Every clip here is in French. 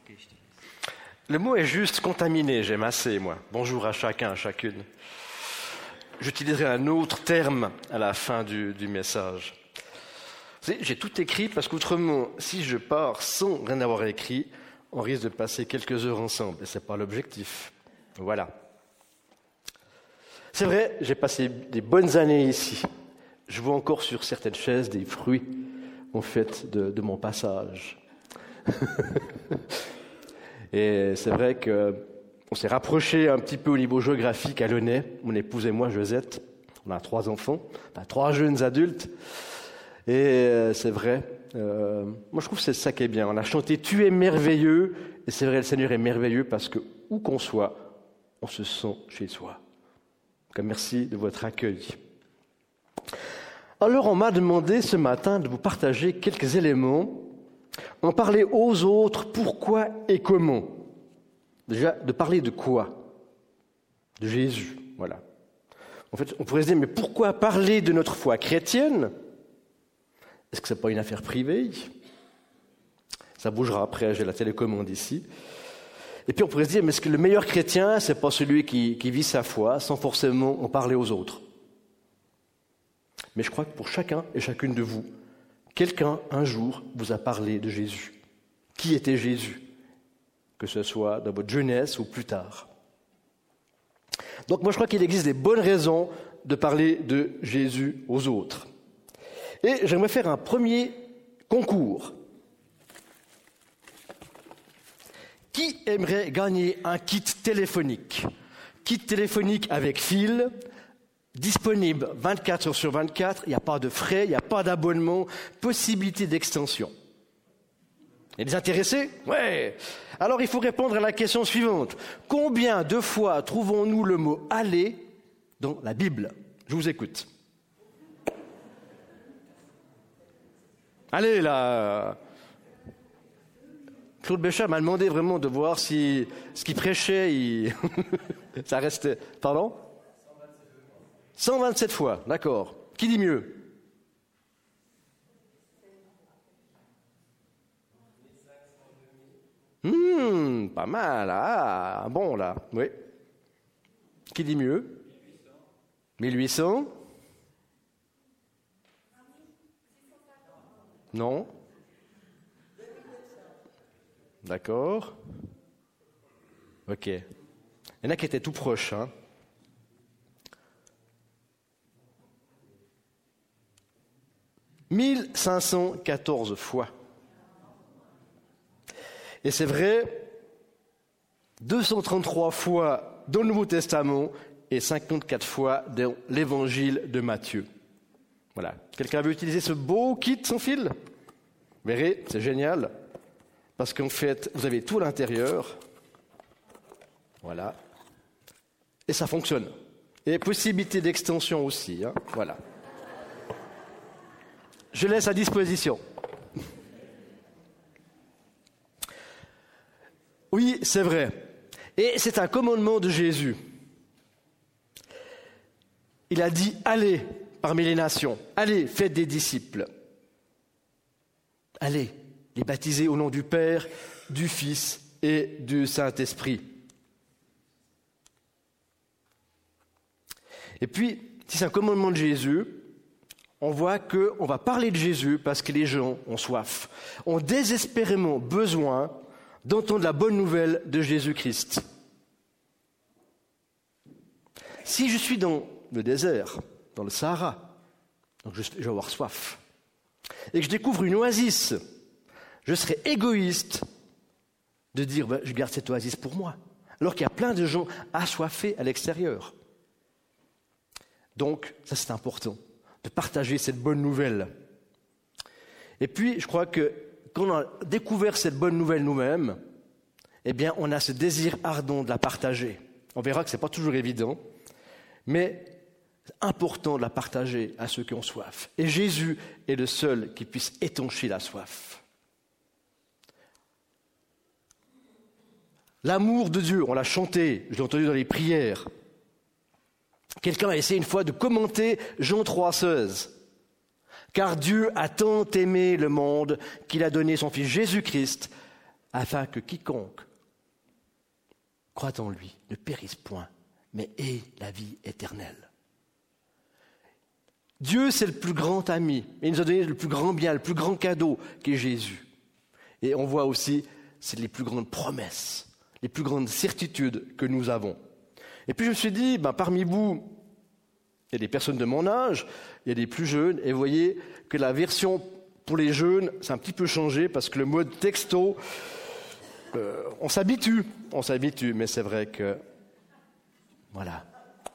Le mot est juste contaminé, j'aime assez, moi. Bonjour à chacun, à chacune. J'utiliserai un autre terme à la fin du message. Vous savez, j'ai tout écrit parce qu'autrement, si je pars sans rien avoir écrit, on risque de passer quelques heures ensemble. Et ce n'est pas l'objectif. Voilà. C'est vrai, j'ai passé des bonnes années ici. Je vois encore sur certaines chaises des fruits, en fait, de mon passage. Et c'est vrai qu'on s'est rapprochés un petit peu au niveau géographique à Launay, mon épouse et moi, Josette. On a 3 enfants, 3 jeunes adultes. Et c'est vrai, moi je trouve que c'est ça qui est bien. On a chanté « Tu es merveilleux » et c'est vrai, le Seigneur est merveilleux parce que où qu'on soit, on se sent chez soi. Donc, merci de votre accueil. Alors on m'a demandé ce matin de vous partager quelques éléments, en parler aux autres, pourquoi et comment. Déjà, de parler de quoi ? De Jésus, voilà. En fait, on pourrait se dire, mais pourquoi parler de notre foi chrétienne ? Est-ce que ce n'est pas une affaire privée ? Ça bougera après, j'ai la télécommande ici. Et puis on pourrait se dire, mais est-ce que le meilleur chrétien, ce n'est pas celui qui vit sa foi sans forcément en parler aux autres ? Mais je crois que pour chacun et chacune de vous, quelqu'un, un jour, vous a parlé de Jésus. Qui était Jésus ? Que ce soit dans votre jeunesse ou plus tard. Donc moi, je crois qu'il existe des bonnes raisons de parler de Jésus aux autres. Et j'aimerais faire un premier concours. Qui aimerait gagner un kit téléphonique ? Kit téléphonique avec fil, disponible 24 heures sur 24, il n'y a pas de frais, il n'y a pas d'abonnement, possibilité d'extension. Il y a des intéressés ? Ouais. Alors il faut répondre à la question suivante. Combien de fois trouvons-nous le mot « aller » dans la Bible ? Je vous écoute. Allez là. Claude Béchat m'a demandé vraiment de voir si ce qu'il prêchait, ça restait... Pardon ? 127 fois, d'accord. Qui dit mieux ? Pas mal, ah, bon là, oui. Qui dit mieux ? 1800 ? Non ? D'accord. Ok. Il y en a qui étaient tout proches, hein. « 1514 fois. Et c'est vrai, 233 fois dans le Nouveau Testament et 54 fois dans l'Évangile de Matthieu. Voilà. Quelqu'un veut utiliser ce beau kit sans fil ? Vous verrez, c'est génial. Parce qu'en fait, vous avez tout à l'intérieur. Voilà. Et ça fonctionne. Et possibilité d'extension aussi, hein. Voilà. Je laisse à disposition. Oui, c'est vrai. Et c'est un commandement de Jésus. Il a dit « Allez parmi les nations, allez, faites des disciples. Allez, les baptiser au nom du Père, du Fils et du Saint-Esprit. » Et puis, si c'est un commandement de Jésus, on voit qu'on va parler de Jésus parce que les gens ont soif, ont désespérément besoin d'entendre la bonne nouvelle de Jésus-Christ. Si je suis dans le désert, dans le Sahara, donc je vais avoir soif, et que je découvre une oasis, je serais égoïste de dire je garde cette oasis pour moi, alors qu'il y a plein de gens assoiffés à l'extérieur. Donc, ça c'est important, de partager cette bonne nouvelle. Et puis, je crois que quand on a découvert cette bonne nouvelle nous-mêmes, eh bien, on a ce désir ardent de la partager. On verra que ce n'est pas toujours évident, mais c'est important de la partager à ceux qui ont soif. Et Jésus est le seul qui puisse étancher la soif. L'amour de Dieu, on l'a chanté, je l'ai entendu dans les prières. Quelqu'un a essayé une fois de commenter Jean 3,16. Car Dieu a tant aimé le monde qu'il a donné son Fils Jésus-Christ afin que quiconque croit en lui ne périsse point, mais ait la vie éternelle. Dieu, c'est le plus grand ami. Il nous a donné le plus grand bien, le plus grand cadeau qui est Jésus. Et on voit aussi, c'est les plus grandes promesses, les plus grandes certitudes que nous avons. Et puis je me suis dit, parmi vous, il y a des personnes de mon âge, il y a des plus jeunes, et vous voyez que la version pour les jeunes, c'est un petit peu changé parce que le mode texto, on s'habitue, mais c'est vrai que, voilà.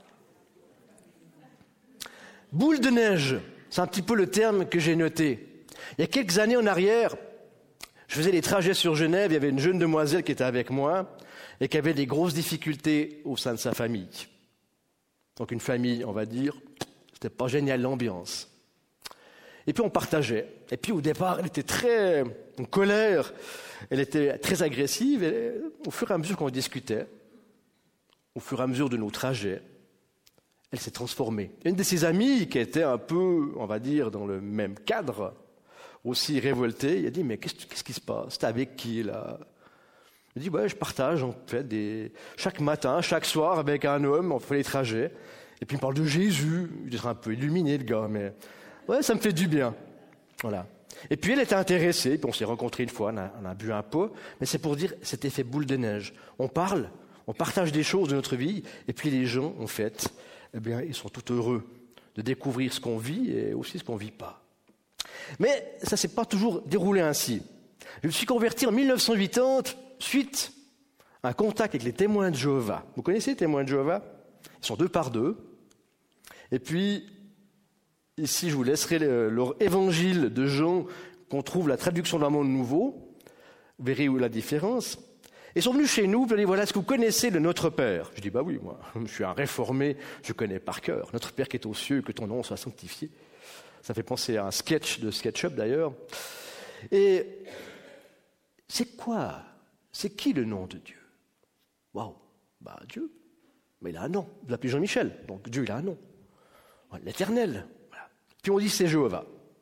Boule de neige, c'est un petit peu le terme que j'ai noté. Il y a quelques années en arrière, je faisais des trajets sur Genève, il y avait une jeune demoiselle qui était avec moi et qui avait des grosses difficultés au sein de sa famille. Donc une famille, on va dire, c'était pas génial l'ambiance. Et puis on partageait. Et puis au départ, elle était très en colère, elle était très agressive. Et au fur et à mesure qu'on discutait, au fur et à mesure de nos trajets, elle s'est transformée. Une de ses amies, qui était un peu, on va dire, dans le même cadre, aussi révoltée, il a dit, mais qu'est-ce qui se passe? T'es avec qui, là? Il dit, je partage, en fait, chaque matin, chaque soir, avec un homme, on fait les trajets. Et puis, il me parle de Jésus. Il est un peu illuminé, le gars, mais ouais, ça me fait du bien. Voilà. Et puis, elle était intéressée, puis on s'est rencontrés une fois, on a bu un pot, mais c'est pour dire cet effet boule de neige. On parle, on partage des choses de notre vie, et puis les gens, en fait, ils sont tout heureux de découvrir ce qu'on vit et aussi ce qu'on ne vit pas. Mais ça ne s'est pas toujours déroulé ainsi. Je me suis converti en 1980 suite à un contact avec les témoins de Jéhovah. Vous connaissez les témoins de Jéhovah? Ils sont 2 par 2. Et puis, ici, je vous laisserai leur évangile de Jean, qu'on trouve la traduction d'un monde nouveau. Vous verrez où est la différence. Ils sont venus chez nous, ils ont dit, voilà, est-ce que vous connaissez le Notre Père? Je dis, oui, moi, je suis un réformé, je connais par cœur. Notre Père qui est aux cieux, que ton nom soit sanctifié. Ça fait penser à un sketch de SketchUp, d'ailleurs. Et c'est quoi? C'est qui le nom de Dieu? Waouh! Dieu. Mais il a un nom. Vous l'appelez Jean-Michel. Donc Dieu, il a un nom. L'Éternel. Voilà. Puis on dit, c'est Jéhovah.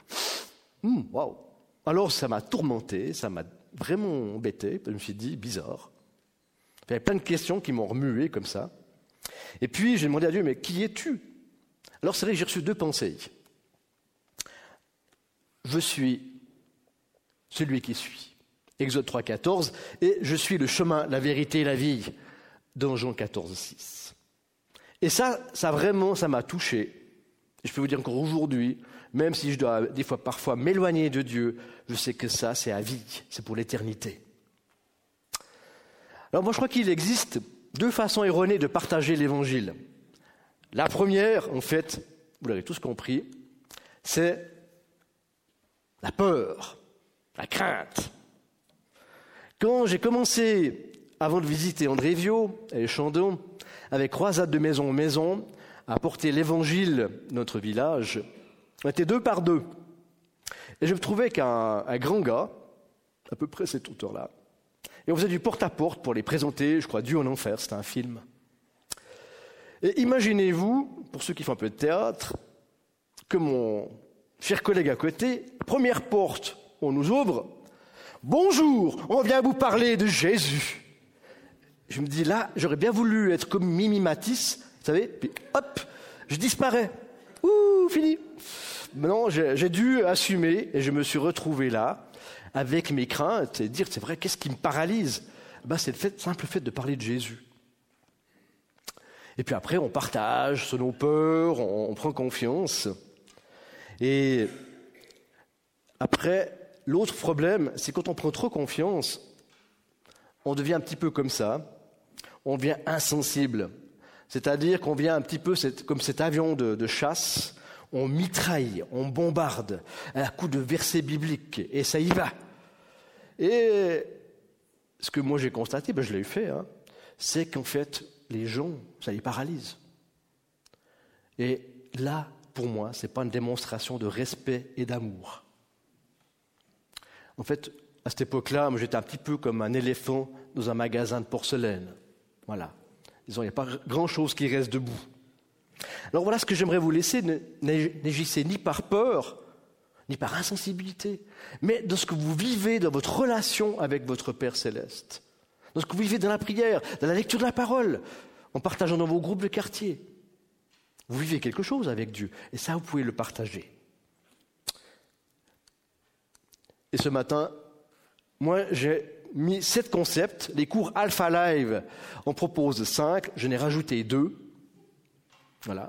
Waouh! Alors ça m'a tourmenté, ça m'a vraiment embêté. Je me suis dit, bizarre. Il y avait plein de questions qui m'ont remué comme ça. Et puis j'ai demandé à Dieu, mais qui es-tu? Alors c'est vrai que j'ai reçu 2 pensées. Je suis celui qui suis. Exode 3,14. Et je suis le chemin, la vérité et la vie. Dans Jean 14,6. Et ça vraiment, ça m'a touché. Et je peux vous dire encore aujourd'hui, même si je dois des fois parfois m'éloigner de Dieu, je sais que ça, c'est à vie, c'est pour l'éternité. Alors moi, je crois qu'il existe 2 façons erronées de partager l'évangile. La première, en fait, vous l'avez tous compris, c'est la peur, la crainte. Quand j'ai commencé, avant de visiter Andrévio et Chandon, avec croisade de maison en maison, à porter l'évangile de notre village, on était 2 par 2. Et je me trouvais qu'un grand gars, à peu près cette hauteur-là, et on faisait du porte-à-porte pour les présenter, je crois, Dieu en enfer, c'était un film. Et imaginez-vous, pour ceux qui font un peu de théâtre, que mon cher collègue à côté, première porte, on nous ouvre, bonjour, on vient vous parler de Jésus. Je me dis là, j'aurais bien voulu être comme Mimi Matisse, vous savez, puis hop, je disparais. Ouh, fini. Non, j'ai dû assumer et je me suis retrouvé là avec mes craintes et dire, c'est vrai, qu'est-ce qui me paralyse? C'est le simple fait de parler de Jésus. Et puis après, on partage sur nos peurs, on prend confiance. Et après, l'autre problème, c'est quand on prend trop confiance, on devient un petit peu comme ça, on devient insensible. C'est-à-dire qu'on devient un petit peu comme cet avion de chasse, on mitraille, on bombarde à coups de versets bibliques, et ça y va. Et ce que moi j'ai constaté, je l'ai fait, c'est qu'en fait, les gens, ça les paralyse. Et là, pour moi, ce n'est pas une démonstration de respect et d'amour. En fait, à cette époque-là, moi, j'étais un petit peu comme un éléphant dans un magasin de porcelaine. Voilà. Disons, il n'y a pas grand-chose qui reste debout. Alors voilà ce que j'aimerais vous laisser. N'agissez ni par peur, ni par insensibilité, mais dans ce que vous vivez dans votre relation avec votre Père céleste, dans ce que vous vivez dans la prière, dans la lecture de la parole, en partageant dans vos groupes de quartier. Vous vivez quelque chose avec Dieu, et ça, vous pouvez le partager. Et ce matin, moi, j'ai mis 7 concepts. Les cours Alpha Live en proposent 5, je n'ai rajouté 2. Voilà.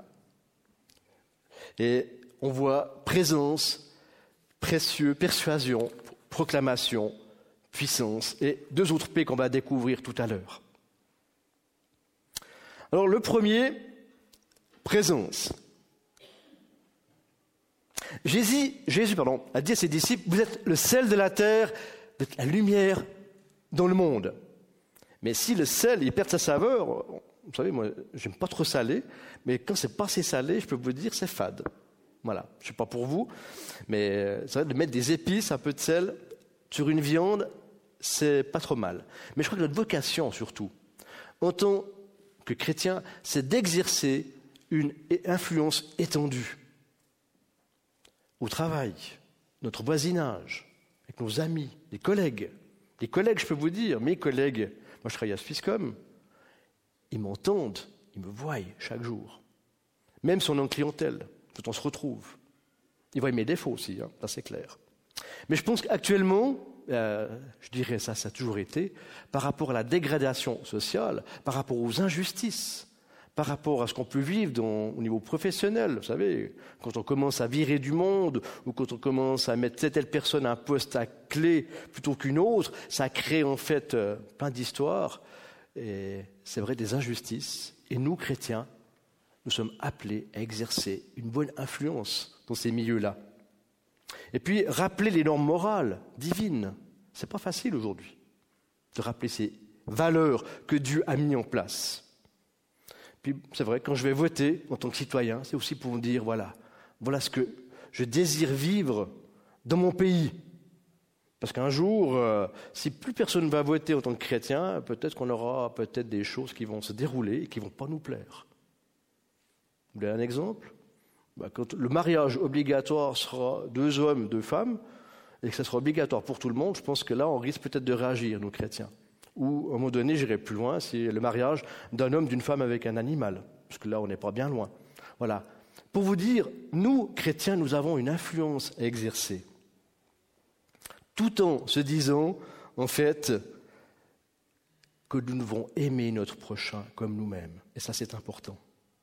Et on voit présence, précieux, persuasion, proclamation, puissance, et 2 autres P qu'on va découvrir tout à l'heure. Alors le premier, présence. Jésus a dit à ses disciples, vous êtes le sel de la terre, vous êtes la lumière dans le monde. Mais si le sel il perd sa saveur, vous savez, moi, j'aime pas trop salé, mais quand c'est pas assez salé, je peux vous dire, c'est fade. Voilà, je sais pas pour vous, mais c'est vrai de mettre des épices, un peu de sel sur une viande, c'est pas trop mal. Mais je crois que notre vocation, surtout, en tant que chrétien, c'est d'exercer une influence étendue au travail, notre voisinage, avec nos amis, les collègues. Les collègues, je peux vous dire, mes collègues, moi je travaille à Swisscom, ils m'entendent, ils me voient chaque jour. Même si on est en clientèle, quand on se retrouve. Ils voient mes défauts aussi, ça c'est clair. Mais je pense qu'actuellement, je dirais ça a toujours été, par rapport à la dégradation sociale, par rapport aux injustices, par rapport à ce qu'on peut vivre au niveau professionnel. Vous savez, quand on commence à virer du monde, ou quand on commence à mettre telle personne à un poste à clé plutôt qu'une autre, ça crée en fait plein d'histoires. Et c'est vrai, des injustices. Et nous, chrétiens, nous sommes appelés à exercer une bonne influence dans ces milieux-là. Et puis, rappeler les normes morales, divines. C'est pas facile aujourd'hui de rappeler ces valeurs que Dieu a mis en place. Puis, c'est vrai, quand je vais voter en tant que citoyen, c'est aussi pour me dire, voilà ce que je désire vivre dans mon pays. Parce qu'un jour, si plus personne ne va voter en tant que chrétien, peut-être qu'on aura des choses qui vont se dérouler et qui ne vont pas nous plaire. Vous voulez un exemple ? Quand le mariage obligatoire sera 2 hommes, 2 femmes, et que ça sera obligatoire pour tout le monde, je pense que là, on risque peut-être de réagir, nous chrétiens. Ou, à un moment donné, j'irai plus loin, c'est le mariage d'un homme, d'une femme avec un animal. Parce que là, on n'est pas bien loin. Voilà. Pour vous dire, nous, chrétiens, nous avons une influence à exercer. Tout en se disant, en fait, que nous devons aimer notre prochain comme nous-mêmes. Et ça, c'est important.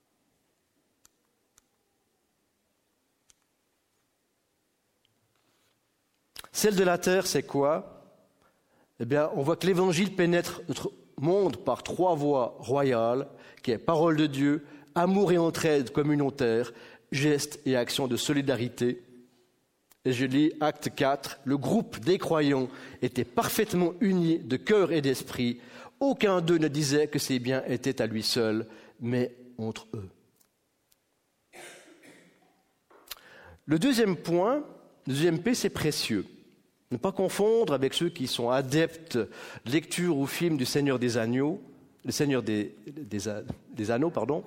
Celle de la terre, c'est quoi ? Eh bien, on voit que l'Évangile pénètre notre monde par 3 voies royales, qui est parole de Dieu, amour et entraide communautaire, gestes et actions de solidarité. Et je lis Acte 4, le groupe des croyants était parfaitement uni de cœur et d'esprit. Aucun d'eux ne disait que ses biens étaient à lui seul, mais entre eux. Le deuxième point, le deuxième P, c'est précieux. Ne pas confondre avec ceux qui sont adeptes de lecture ou film du Seigneur des Agneaux, le Seigneur des Anneaux, pardon.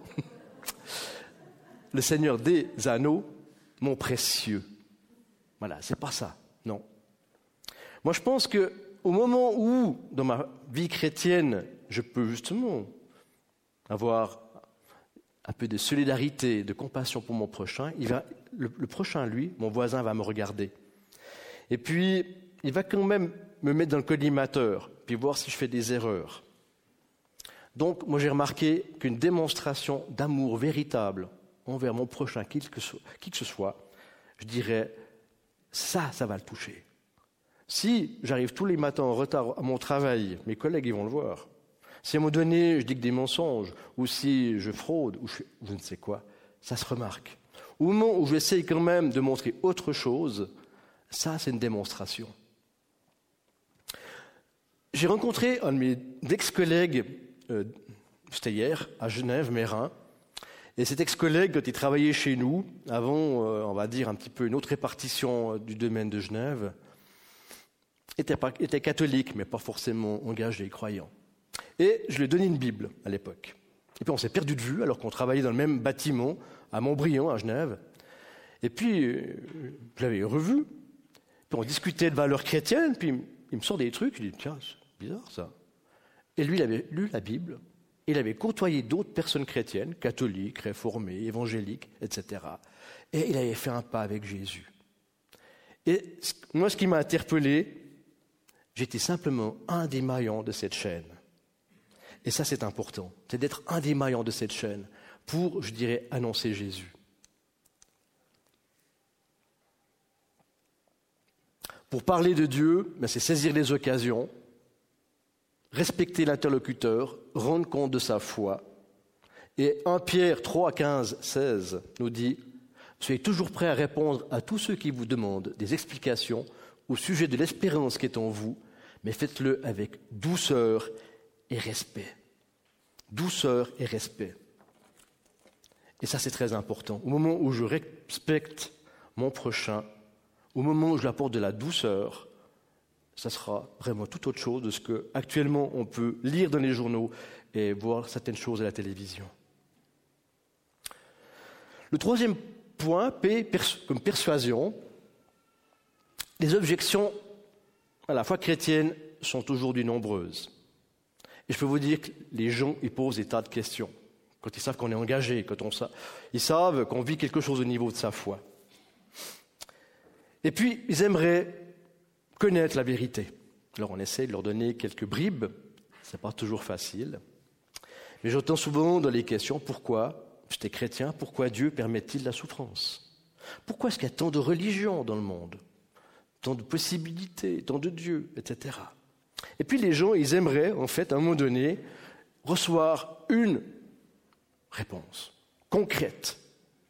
Le Seigneur des Anneaux, mon précieux. Voilà, c'est pas ça, non. Moi, je pense que au moment où, dans ma vie chrétienne, je peux justement avoir un peu de solidarité, de compassion pour mon prochain, le prochain, lui, mon voisin, va me regarder. Et puis, il va quand même me mettre dans le collimateur, puis voir si je fais des erreurs. Donc, moi, j'ai remarqué qu'une démonstration d'amour véritable envers mon prochain, qui que ce soit, je dirais, ça va le toucher. Si j'arrive tous les matins en retard à mon travail, mes collègues, ils vont le voir. Si à un moment donné, je dis que des mensonges, ou si je fraude, ou je ne sais quoi, ça se remarque. Au moment où j'essaye quand même de montrer autre chose, ça, c'est une démonstration. J'ai rencontré un de mes ex-collègues, c'était hier, à Genève, Mérin. Et cet ex-collègue, quand il travaillait chez nous, avant, on va dire, un petit peu une autre répartition du domaine de Genève, était catholique, mais pas forcément engagé, croyant. Et je lui ai donné une Bible à l'époque. Et puis on s'est perdu de vue, alors qu'on travaillait dans le même bâtiment, à Montbriand, à Genève. Et puis, je l'avais revu, puis on discutait de valeurs chrétiennes, puis il me sort des trucs, je dis, tiens, c'est bizarre ça. Et lui, il avait lu la Bible, il avait côtoyé d'autres personnes chrétiennes, catholiques, réformées, évangéliques, etc. Et il avait fait un pas avec Jésus. Et moi, ce qui m'a interpellé, j'étais simplement un des maillons de cette chaîne. Et ça, c'est important, c'est d'être un des maillons de cette chaîne pour, je dirais, annoncer Jésus. Pour parler de Dieu, c'est saisir les occasions, respecter l'interlocuteur, rendre compte de sa foi. Et 1 Pierre 3, 15, 16 nous dit « Soyez toujours prêts à répondre à tous ceux qui vous demandent des explications au sujet de l'espérance qui est en vous, mais faites-le avec douceur et respect. » Douceur et respect. Et ça, c'est très important. Au moment où je respecte mon prochain, au moment où je lui apporte de la douceur, ça sera vraiment tout autre chose de ce qu'actuellement on peut lire dans les journaux et voir certaines choses à la télévision. Le troisième point, P, comme persuasion, les objections à la foi chrétienne sont aujourd'hui nombreuses. Et je peux vous dire que les gens ils posent des tas de questions. Quand ils savent qu'on est engagé, ils savent qu'on vit quelque chose au niveau de sa foi. Et puis, ils aimeraient connaître la vérité. Alors, on essaie de leur donner quelques bribes. Ce n'est pas toujours facile. Mais j'entends souvent dans les questions, pourquoi, j'étais chrétien, pourquoi Dieu permet-il la souffrance? Pourquoi est-ce qu'il y a tant de religions dans le monde? Tant de possibilités, tant de dieux, etc. Et puis les gens, ils aimeraient, en fait, à un moment donné, recevoir une réponse concrète.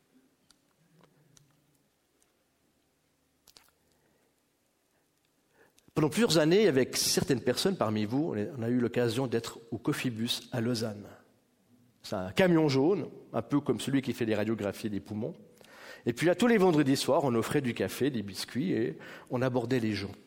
Pendant plusieurs années, avec certaines personnes parmi vous, on a eu l'occasion d'être au Cofibus à Lausanne. C'est un camion jaune, un peu comme celui qui fait des radiographies des poumons. Et puis là, tous les vendredis soirs, on offrait du café, des biscuits, et on abordait les gens.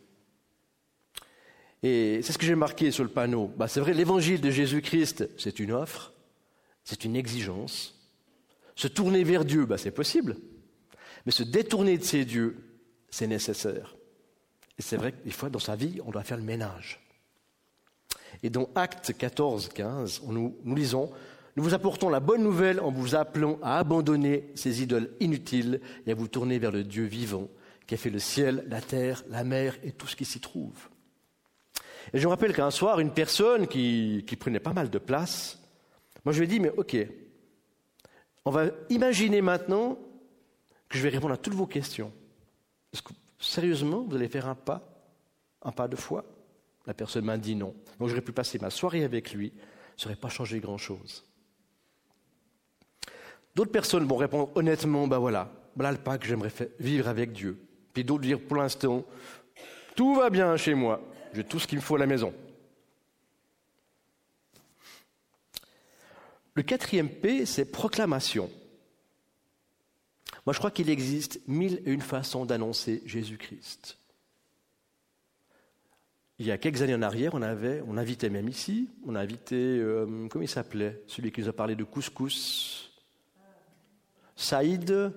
Et c'est ce que j'ai marqué sur le panneau. C'est vrai, l'évangile de Jésus-Christ, c'est une offre, c'est une exigence. Se tourner vers Dieu, c'est possible. Mais se détourner de ces dieux, c'est nécessaire. Et c'est vrai que des fois, dans sa vie, on doit faire le ménage. Et dans Actes 14, 15, nous lisons « Nous vous apportons la bonne nouvelle en vous appelant à abandonner ces idoles inutiles et à vous tourner vers le Dieu vivant qui a fait le ciel, la terre, la mer et tout ce qui s'y trouve. » Et je me rappelle qu'un soir, une personne qui prenait pas mal de place, moi je lui ai dit, mais ok, on va imaginer maintenant que je vais répondre à toutes vos questions. Est-ce que, sérieusement, vous allez faire un pas de foi? La personne m'a dit non. Donc j'aurais pu passer ma soirée avec lui, ça n'aurait pas changé grand-chose. D'autres personnes vont répondre honnêtement, voilà le pas que j'aimerais vivre avec Dieu. Puis d'autres dire, pour l'instant, tout va bien chez moi. J'ai tout ce qu'il me faut à la maison. Le 4e P, c'est proclamation. Moi, je crois qu'il existe 1001 façons d'annoncer Jésus-Christ. Il y a quelques années en arrière, on invitait même ici, on a invité, comment il s'appelait, celui qui nous a parlé de couscous, Saïd.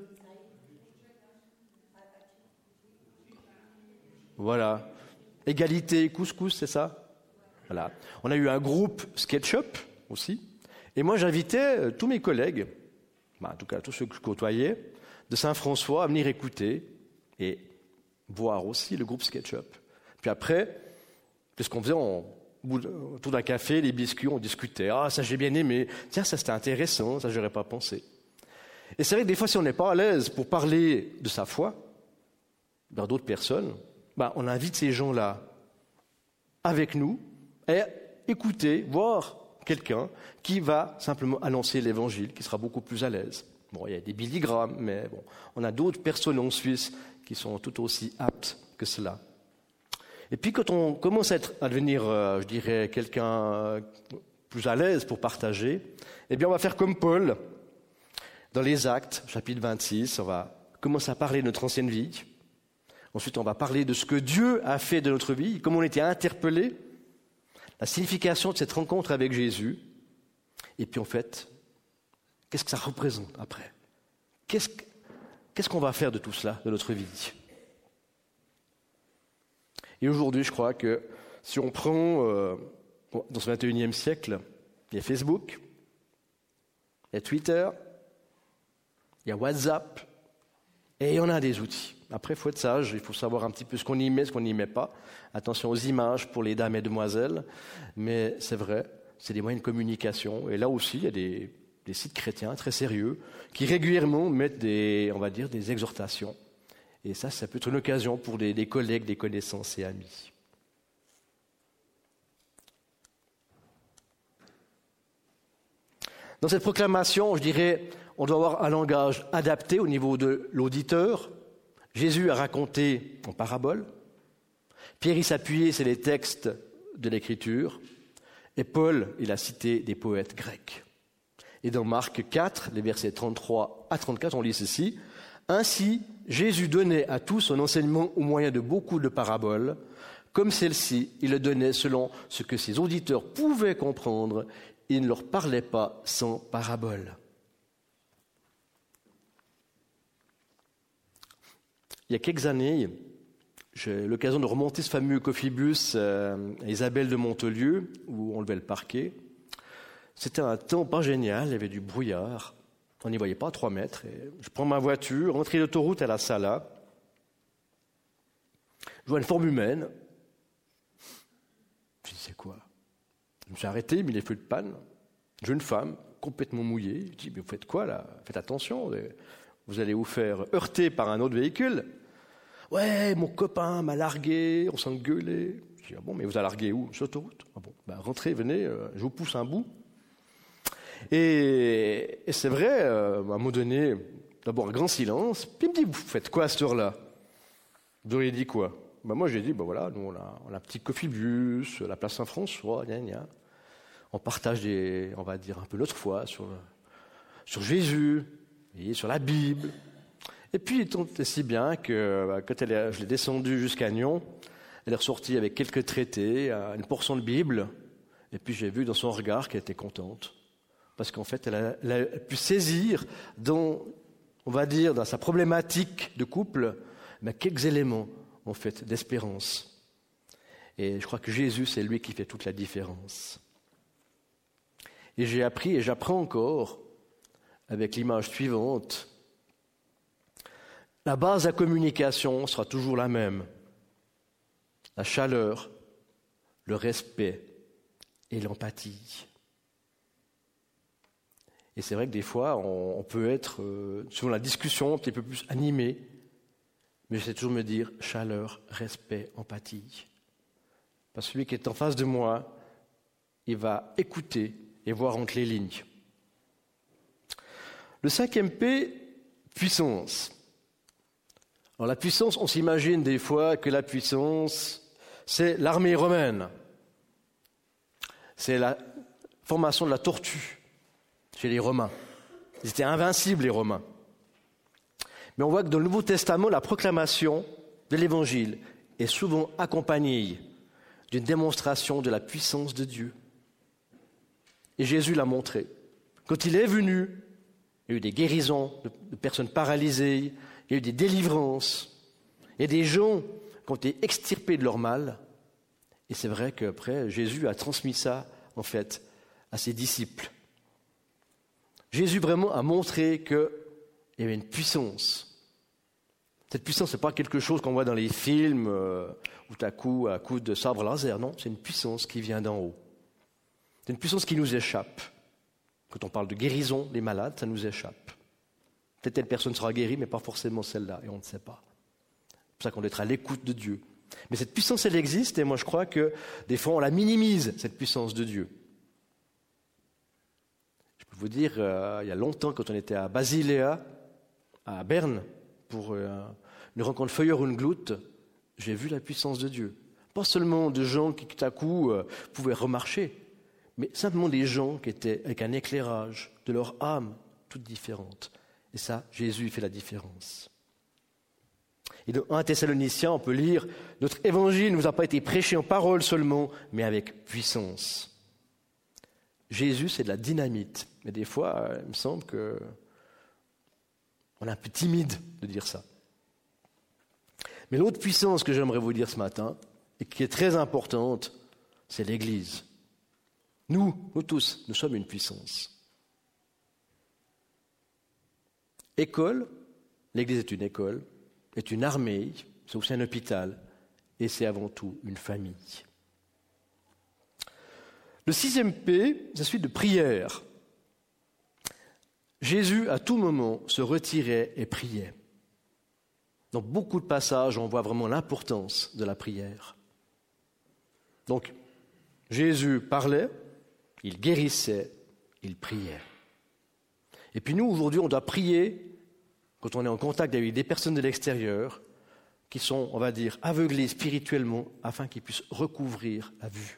Voilà. Égalité, couscous, c'est ça? Voilà. On a eu un groupe SketchUp aussi. Et moi, j'invitais tous mes collègues, en tout cas tous ceux que je côtoyais, de Saint-François à venir écouter et voir aussi le groupe SketchUp. Puis après, qu'est-ce qu'on faisait? Autour d'un café, les biscuits, on discutait. Ah, ça j'ai bien aimé. Tiens, ça c'était intéressant, ça j'aurais pas pensé. Et c'est vrai que des fois, si on n'est pas à l'aise pour parler de sa foi, vers d'autres personnes, on invite ces gens-là avec nous et écouter, voir quelqu'un qui va simplement annoncer l'évangile, qui sera beaucoup plus à l'aise. Bon, il y a des Billy Graham, mais on a d'autres personnes en Suisse qui sont tout aussi aptes que cela. Et puis quand on commence à devenir, je dirais, quelqu'un plus à l'aise pour partager, on va faire comme Paul, dans les Actes, chapitre 26, on va commencer à parler de notre ancienne vie. Ensuite, on va parler de ce que Dieu a fait de notre vie, comment on était interpellés, la signification de cette rencontre avec Jésus. Et puis, en fait, qu'est-ce que ça représente après? qu'est-ce qu'on va faire de tout cela, de notre vie? Et aujourd'hui, je crois que si on prend, dans ce 21e siècle, il y a Facebook, il y a Twitter, il y a WhatsApp, et on a des outils. Après, il faut être sage, il faut savoir un petit peu ce qu'on y met, ce qu'on n'y met pas. Attention aux images pour les dames et demoiselles, mais c'est vrai, c'est des moyens de communication. Et là aussi, il y a des sites chrétiens très sérieux qui régulièrement mettent des exhortations. Et ça peut être une occasion pour des collègues, des connaissances et amis. Dans cette proclamation, je dirais, on doit avoir un langage adapté au niveau de l'auditeur. Jésus a raconté en parabole. Pierre y s'appuyait sur les textes de l'Écriture. Et Paul, il a cité des poètes grecs. Et dans Marc 4, les versets 33 à 34, on lit ceci. Ainsi, Jésus donnait à tous son enseignement au moyen de beaucoup de paraboles. Comme celle-ci, il le donnait selon ce que ses auditeurs pouvaient comprendre. Il ne leur parlait pas sans paraboles. Il y a quelques années, j'ai eu l'occasion de remonter ce fameux coffee-bus à Isabelle de Montelieu, où on levait le parquet. C'était un temps pas génial, il y avait du brouillard. On n'y voyait pas à 3 mètres. Et je prends ma voiture, entrée d'autoroute à la Sala. Je vois une forme humaine. Je dis, c'est quoi? Je me suis arrêté, mis les feux de panne. Jeune femme, complètement mouillée. Je dis, mais vous faites quoi là? Faites attention, vous allez vous faire heurter par un autre véhicule. Ouais, mon copain m'a largué, on s'engueulait. Je dis, ah bon, mais vous avez largué où? Sur l'autoroute? Ah bon, rentrez, venez, je vous pousse un bout. Et c'est vrai, à un moment donné, d'abord un grand silence, puis il me dit, vous faites quoi à cette heure-là? Vous auriez dit quoi? Moi j'ai dit, voilà, nous on a un petit coffee-bus, la place Saint-François, on partage on va dire un peu notre foi sur Jésus, et sur la Bible. Et puis il tombe si bien que quand je l'ai descendue jusqu'à Nyon, elle est ressortie avec quelques traités, une portion de Bible, et puis j'ai vu dans son regard qu'elle était contente. Parce qu'en fait, elle a pu saisir dans sa problématique de couple, quelques éléments, en fait, d'espérance. Et je crois que Jésus, c'est lui qui fait toute la différence. Et j'ai appris et j'apprends encore avec l'image suivante. La base de la communication sera toujours la même. La chaleur, le respect et l'empathie. Et c'est vrai que des fois, on peut être, selon la discussion, un petit peu plus animé, mais j'essaie toujours de me dire chaleur, respect, empathie. Parce que celui qui est en face de moi, il va écouter et voir entre les lignes. Le 5e P, puissance. Alors la puissance, on s'imagine des fois que la puissance, c'est l'armée romaine. C'est la formation de la tortue. Chez les Romains. Ils étaient invincibles, les Romains. Mais on voit que dans le Nouveau Testament, la proclamation de l'Évangile est souvent accompagnée d'une démonstration de la puissance de Dieu. Et Jésus l'a montré. Quand il est venu, il y a eu des guérisons de personnes paralysées, il y a eu des délivrances, il y a des gens qui ont été extirpés de leur mal. Et c'est vrai qu'après, Jésus a transmis ça, en fait, à ses disciples. Jésus vraiment a montré qu'il y avait une puissance. Cette puissance, ce n'est pas quelque chose qu'on voit dans les films où tout à coup de sabre laser. Non, c'est une puissance qui vient d'en haut. C'est une puissance qui nous échappe. Quand on parle de guérison des malades, ça nous échappe. Peut-être telle personne sera guérie, mais pas forcément celle-là, et on ne sait pas. C'est pour ça qu'on doit être à l'écoute de Dieu. Mais cette puissance, elle existe, et moi je crois que des fois on la minimise, cette puissance de Dieu. Je peux vous dire, il y a longtemps, quand on était à Basilea, à Berne, pour une rencontre Feuilleur-Unglut, j'ai vu la puissance de Dieu. Pas seulement de gens qui, tout à coup, pouvaient remarcher, mais simplement des gens qui étaient avec un éclairage de leur âme toute différente. Et ça, Jésus fait la différence. Et dans 1 Thessaloniciens, on peut lire « Notre évangile ne nous a pas été prêché en parole seulement, mais avec puissance. » Jésus, c'est de la dynamite. Mais des fois, il me semble qu'on On est un peu timide de dire ça. Mais l'autre puissance que j'aimerais vous dire ce matin, et qui est très importante, c'est l'Église. Nous tous, nous sommes une puissance. École, l'Église est une école, est une armée, c'est aussi un hôpital, et c'est avant tout une famille. Le 6e P, c'est celui de prière. Jésus, à tout moment, se retirait et priait. Dans beaucoup de passages, on voit vraiment l'importance de la prière. Donc, Jésus parlait, il guérissait, il priait. Et puis nous, aujourd'hui, on doit prier quand on est en contact avec des personnes de l'extérieur qui sont, on va dire, aveuglées spirituellement afin qu'ils puissent recouvrir la vue.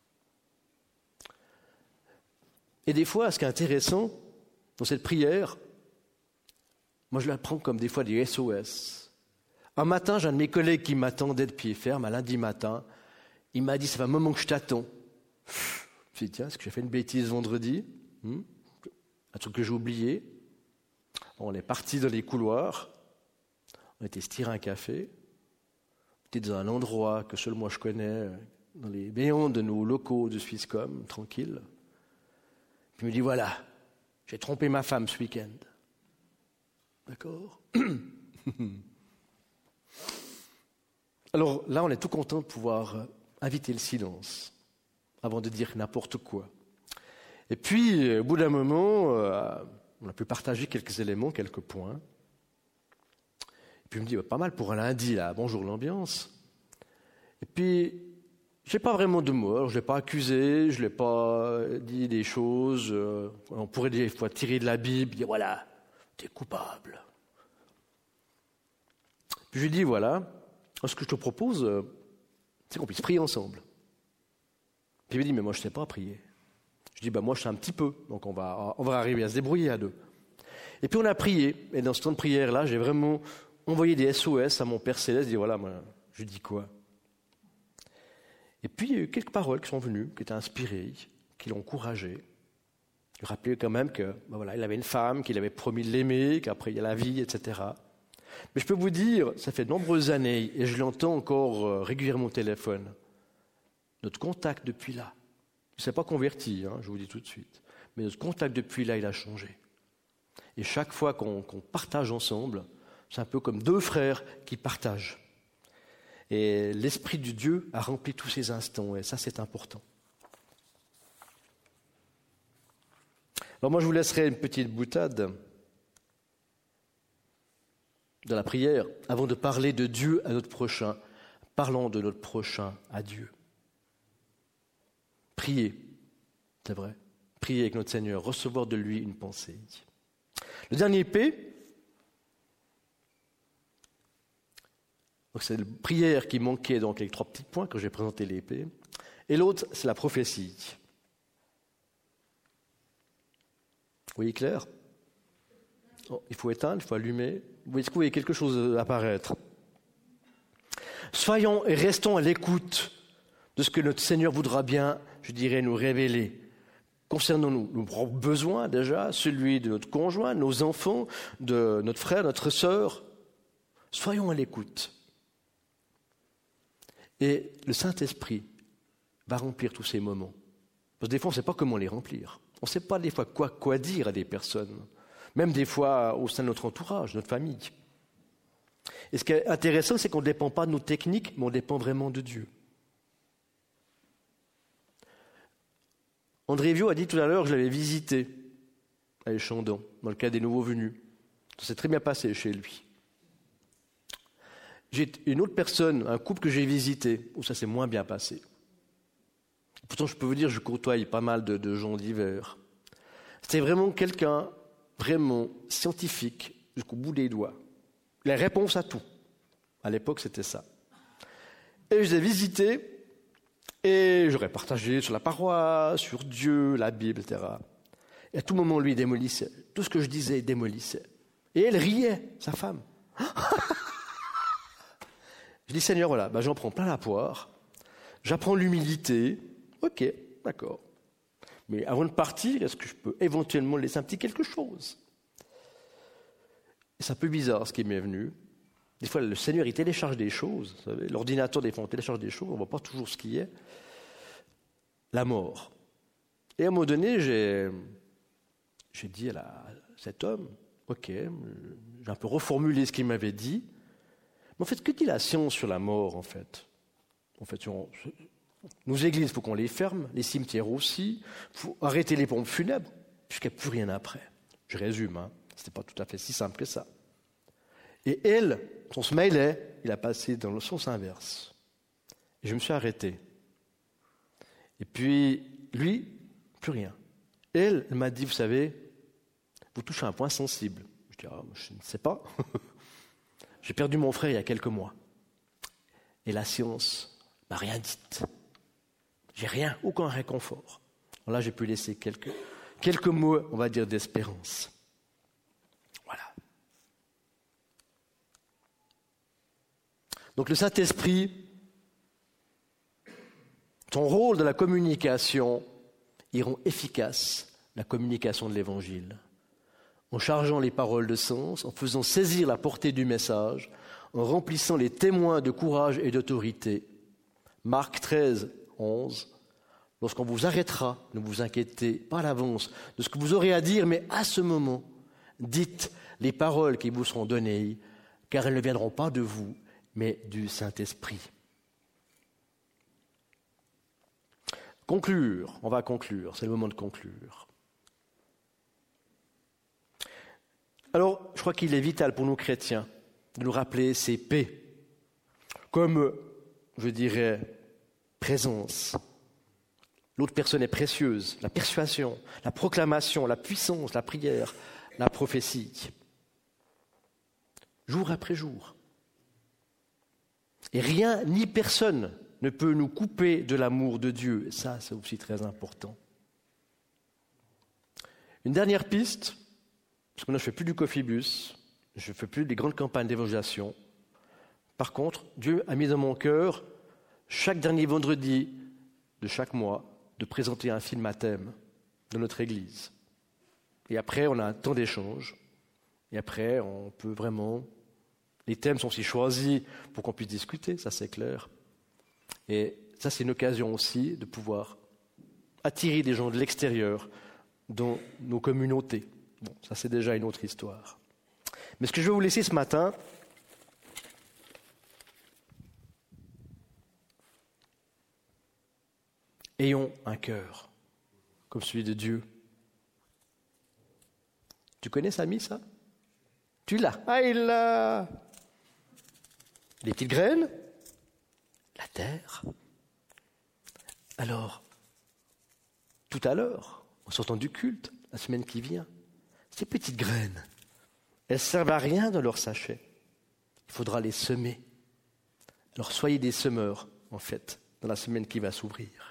Et des fois, ce qui est intéressant dans cette prière, moi je la prends comme des fois des SOS. Un matin, j'ai un de mes collègues qui m'attendait de pied ferme, un lundi matin. Il m'a dit, ça fait un moment que je t'attends. Je me dit, tiens, est-ce que j'ai fait une bêtise vendredi ? Un truc que j'ai oublié. On est parti dans les couloirs. On était se tirer un café. On était dans un endroit que seul moi je connais, dans les béants de nos locaux de Swisscom, tranquille. Puis il me dit, voilà, j'ai trompé ma femme ce week-end. D'accord ? Alors là, on est tout content de pouvoir inviter le silence avant de dire n'importe quoi. Et puis, au bout d'un moment, on a pu partager quelques éléments, quelques points. Et puis il me dit, pas mal pour un lundi, là, bonjour l'ambiance. Et puis, je n'ai pas vraiment de mots, alors je ne l'ai pas accusé, je ne l'ai pas dit des choses. On pourrait des fois tirer de la Bible, dire, voilà, tu es coupable. Puis je lui dis, voilà, ce que je te propose, c'est qu'on puisse prier ensemble. Puis il me dit, mais moi je ne sais pas prier. Je dis, moi je sais un petit peu, donc on va arriver à se débrouiller à deux. Et puis on a prié, et dans ce temps de prière-là, j'ai vraiment envoyé des SOS à mon Père Céleste, je dis, voilà, moi, je dis quoi ? Et puis il y a eu quelques paroles qui sont venues, qui étaient inspirées, qui l'ont encouragé. Il rappelait quand même que, il avait une femme, qu'il avait promis de l'aimer, qu'après il y a la vie, etc. Mais je peux vous dire, ça fait de nombreuses années, et je l'entends encore régulièrement au téléphone, notre contact depuis là, il ne s'est pas converti, je vous dis tout de suite, mais notre contact depuis là, il a changé. Et chaque fois qu'on partage ensemble, c'est un peu comme deux frères qui partagent. Et l'Esprit de Dieu a rempli tous ces instants, et ça c'est important. Alors moi je vous laisserai une petite boutade de la prière, avant de parler de Dieu à notre prochain, parlons de notre prochain à Dieu. Prier, c'est vrai, prier avec notre Seigneur, recevoir de lui une pensée. Le dernier P, donc c'est la prière qui manquait donc avec 3 petits points quand j'ai présenté les P, et l'autre c'est la prophétie. Vous voyez clair ? Il faut éteindre, il faut allumer. Est-ce que vous voyez quelque chose apparaître ? Soyons et restons à l'écoute de ce que notre Seigneur voudra bien, je dirais, nous révéler. Concernant nos propres besoins déjà, celui de notre conjoint, nos enfants, de notre frère, notre sœur. Soyons à l'écoute. Et le Saint-Esprit va remplir tous ces moments. Parce que des fois, on ne sait pas comment les remplir. On ne sait pas des fois quoi dire à des personnes. Même des fois au sein de notre entourage, notre famille. Et ce qui est intéressant, c'est qu'on ne dépend pas de nos techniques, mais on dépend vraiment de Dieu. André Viau a dit tout à l'heure que je l'avais visité à Échandon, dans le cas des nouveaux venus. Ça s'est très bien passé chez lui. J'ai une autre personne, un couple que j'ai visité, où ça s'est moins bien passé. Pourtant, je peux vous dire, je côtoie pas mal de gens divers. C'était vraiment quelqu'un, vraiment scientifique, jusqu'au bout des doigts. La réponse à tout. À l'époque, c'était ça. Et je les ai visités, et j'aurais partagé sur la paroisse, sur Dieu, la Bible, etc. Et à tout moment, lui, il démolissait. Tout ce que je disais, il démolissait. Et elle riait, sa femme. Je dis, Seigneur, voilà, j'en prends plein la poire, j'apprends l'humilité, ok, d'accord. Mais avant de partir, est-ce que je peux éventuellement laisser un petit quelque chose ? Et c'est un peu bizarre ce qui m'est venu. Des fois, le Seigneur, il télécharge des choses. Vous savez, l'ordinateur, des fois, on télécharge des choses, on ne voit pas toujours ce qui est. La mort. Et à un moment donné, j'ai dit à cet homme, ok, j'ai un peu reformulé ce qu'il m'avait dit. Mais en fait, que dit la science sur la mort, en fait? En fait, nos églises, il faut qu'on les ferme, les cimetières aussi, il faut arrêter les pompes funèbres, puisqu'il n'y a plus rien après. Je résume, ce n'était pas tout à fait si simple que ça. Et elle, son smiley, il a passé dans le sens inverse. Et je me suis arrêté. Et puis, lui, plus rien. Elle m'a dit, vous savez, vous touchez un point sensible. Je dis, je ne sais pas. J'ai perdu mon frère il y a quelques mois. Et la science m'a rien dit. J'ai rien, aucun réconfort. Alors là, j'ai pu laisser quelques mots, on va dire, d'espérance. Voilà. Donc le Saint-Esprit, son rôle de la communication, il rend efficace la communication de l'Évangile, en chargeant les paroles de sens, en faisant saisir la portée du message, en remplissant les témoins de courage et d'autorité. Marc 13, 11. Lorsqu'on vous arrêtera, ne vous inquiétez pas à l'avance de ce que vous aurez à dire, mais à ce moment, dites les paroles qui vous seront données, car elles ne viendront pas de vous, mais du Saint-Esprit. Conclure, on va conclure, c'est le moment de conclure. Alors, je crois qu'il est vital pour nous chrétiens de nous rappeler ces paix, comme, je dirais, présence. L'autre personne est précieuse, la persuasion, la proclamation, la puissance, la prière, la prophétie. Jour après jour. Et rien ni personne ne peut nous couper de l'amour de Dieu. Et ça, c'est aussi très important. Une dernière piste, parce que moi je ne fais plus du coffee-bus, je ne fais plus des grandes campagnes d'évangélisation. Par contre, Dieu a mis dans mon cœur, chaque dernier vendredi de chaque mois, de présenter un film à thème de notre Église. Et après, on a un temps d'échange. Et après, on peut vraiment... Les thèmes sont aussi choisis pour qu'on puisse discuter, ça c'est clair. Et ça, c'est une occasion aussi de pouvoir attirer des gens de l'extérieur dans nos communautés. Bon, ça c'est déjà une autre histoire. Mais ce que je vais vous laisser ce matin, ayons un cœur comme celui de Dieu. Tu connais Samy, ça? Tu l'as. Ah, il l'a. Les petites graines, la terre. Alors, tout à l'heure, en sortant du culte, la semaine qui vient, ces petites graines, elles ne servent à rien dans leur sachet. Il faudra les semer. Alors soyez des semeurs, en fait, dans la semaine qui va s'ouvrir.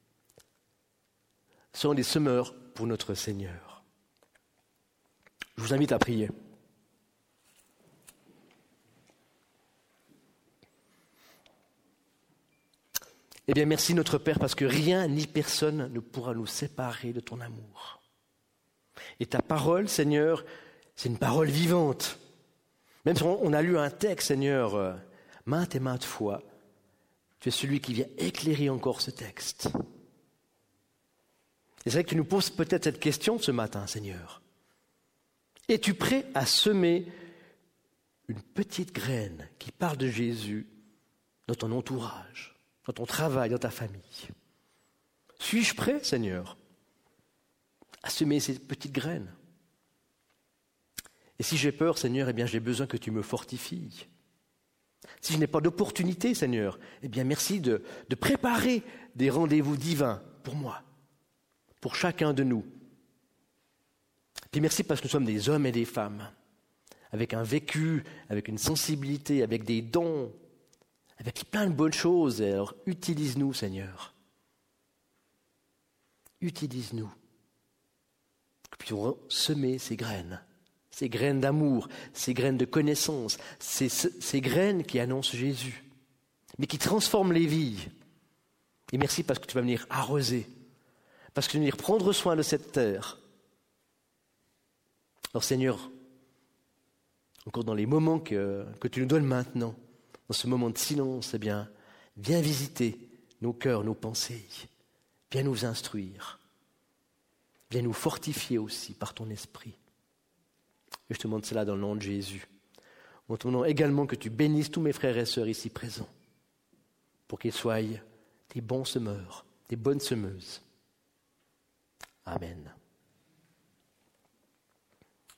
Soyons des semeurs pour notre Seigneur. Je vous invite à prier. Eh bien, merci notre Père, parce que rien ni personne ne pourra nous séparer de ton amour. Et ta parole, Seigneur, c'est une parole vivante. Même si on a lu un texte, Seigneur, maintes et maintes fois, tu es celui qui vient éclairer encore ce texte. Et c'est vrai que tu nous poses peut-être cette question ce matin, Seigneur. Es-tu prêt à semer une petite graine qui parle de Jésus dans ton entourage, dans ton travail, dans ta famille? Suis-je prêt, Seigneur, à semer ces petites graines? Et si j'ai peur, Seigneur, eh bien j'ai besoin que tu me fortifies. Si je n'ai pas d'opportunité, Seigneur, eh bien merci de préparer des rendez-vous divins pour moi, pour chacun de nous. Puis merci parce que nous sommes des hommes et des femmes, avec un vécu, avec une sensibilité, avec des dons, avec plein de bonnes choses. Et alors utilise-nous, Seigneur. Utilise-nous. Que nous puissions semer ces graines d'amour, ces graines de connaissance, ces graines qui annoncent Jésus, mais qui transforment les vies. Et merci parce que tu vas venir arroser, parce que tu vas venir prendre soin de cette terre. Alors Seigneur, encore dans les moments que tu nous donnes maintenant, dans ce moment de silence, eh bien, viens visiter nos cœurs, nos pensées. Viens nous instruire. Viens nous fortifier aussi par ton esprit. Et je te demande cela dans le nom de Jésus. En te demandant également que tu bénisses tous mes frères et sœurs ici présents, pour qu'ils soient des bons semeurs, des bonnes semeuses. Amen.